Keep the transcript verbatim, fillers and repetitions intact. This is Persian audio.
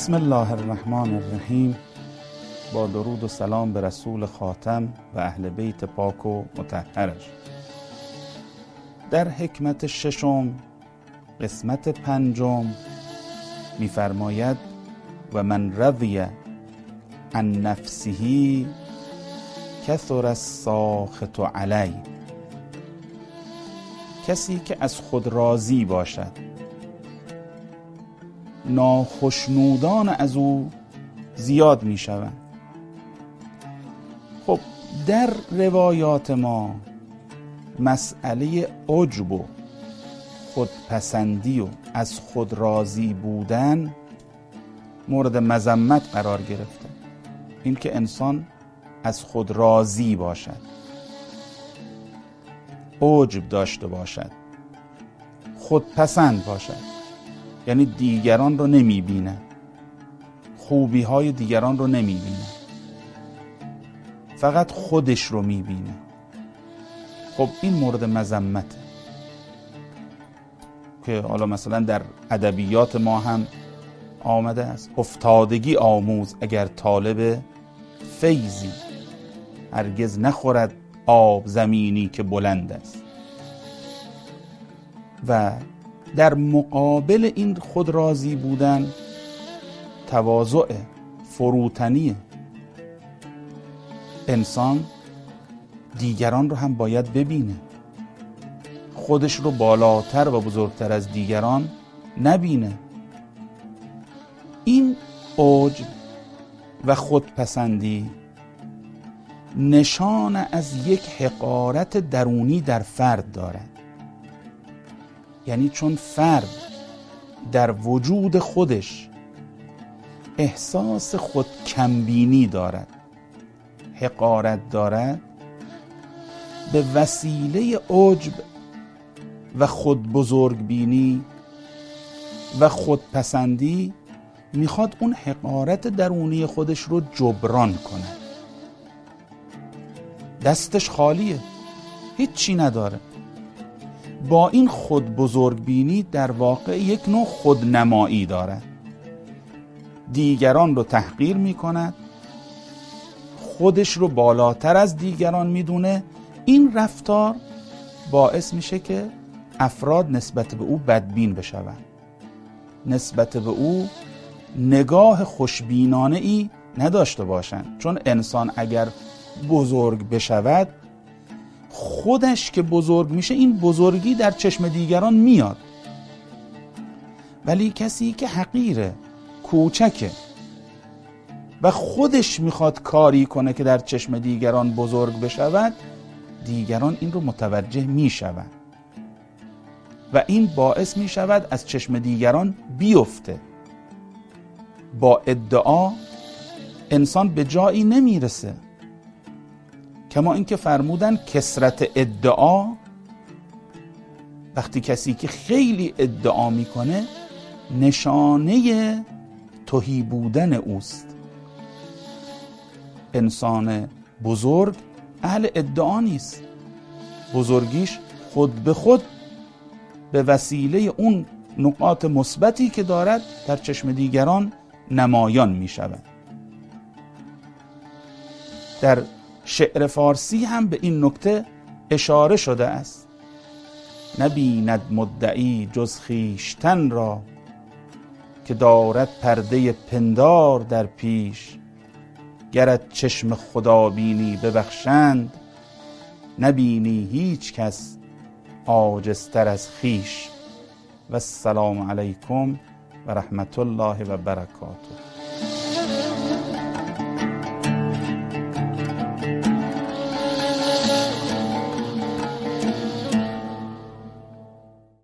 بسم الله الرحمن الرحیم. با درود و سلام به رسول خاتم و اهل بیت پاک و مطهرش. در حکمت ششم قسمت پنجم می‌فرماید و من رضی عن نفسه کثر الساخط علی. کسی که از خود راضی باشد، ناخشنودان از او زیاد می شوند. خب در روایات ما مسئله عجب و خودپسندی و از خود راضی بودن مورد مذمت قرار گرفته. این که انسان از خود راضی باشد، عجب داشته باشد، خودپسند باشد، یعنی دیگران رو نمی بینه، خوبی های دیگران رو نمی بینه، فقط خودش رو می بینه. خب این مورد مذمته که حالا مثلا در ادبیات ما هم آمده است: افتادگی آموز اگر طالب فیضی، هرگز نخورد آب زمینی که بلند است. و در مقابل این خود راضی بودن تواضع، فروتنی. انسان دیگران رو هم باید ببینه، خودش رو بالاتر و بزرگتر از دیگران نبینه. این عجب و خودپسندی نشان از یک حقارت درونی در فرد دارد. یعنی چون فرد در وجود خودش احساس خود کمبینی دارد، حقارت دارد، به وسیله عجب و خود بزرگبینی و خودپسندی میخواد اون حقارت درونی خودش رو جبران کنه. دستش خالیه، هیچی نداره. با این خود بزرگبینی در واقع یک نوع خودنمایی دارد. دیگران رو تحقیر میکند، خودش رو بالاتر از دیگران میدونه. این رفتار باعث میشه که افراد نسبت به او بدبین بشوند، نسبت به او نگاه خوشبینانه ای نداشته باشند. چون انسان اگر بزرگ بشود، خودش که بزرگ میشه، این بزرگی در چشم دیگران میاد. ولی کسی که حقیره، کوچکه و خودش میخواد کاری کنه که در چشم دیگران بزرگ بشود، دیگران این رو متوجه میشوند و این باعث میشود از چشم دیگران بیفته. با ادعا انسان به جایی نمیرسه. کما اینکه فرمودن کثرت ادعا، وقتی کسی که خیلی ادعا میکنه نشانه تهی بودن اوست. انسان بزرگ اهل ادعا نیست. بزرگیش خود به خود به وسیله اون نقاط مثبتی که دارد در چشم دیگران نمایان می شود. در شعر فارسی هم به این نکته اشاره شده است: نبیند مدعی جز خویشتن را، که دارد پرده پندار در پیش. گرت چشم خدا بینی ببخشند، نبینی هیچ کس عاجزتر از خویش. و السلام علیکم و رحمت الله و برکاته.